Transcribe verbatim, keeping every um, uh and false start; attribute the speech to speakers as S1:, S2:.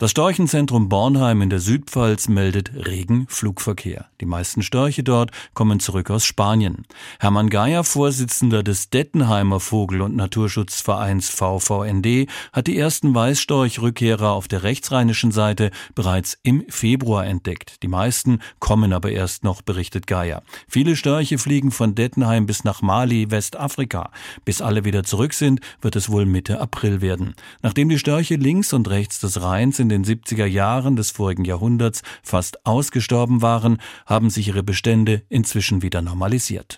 S1: Das Storchenzentrum Bornheim in der Südpfalz meldet regen Flugverkehr. Die meisten Störche dort kommen zurück aus Spanien. Hermann Geier, Vorsitzender des Dettenheimer Vogel- und Naturschutzvereins V V N D, hat die ersten Weißstorch-Rückkehrer auf der rechtsrheinischen Seite bereits im Februar entdeckt. Die meisten kommen aber erst noch, berichtet Geier. Viele Störche fliegen von Dettenheim bis nach Mali, Westafrika. Bis alle wieder zurück sind, wird es wohl Mitte April werden. Nachdem die Störche links und rechts des Rheins in den siebziger Jahren des vorigen Jahrhunderts fast ausgestorben waren, haben sich ihre Bestände inzwischen wieder normalisiert.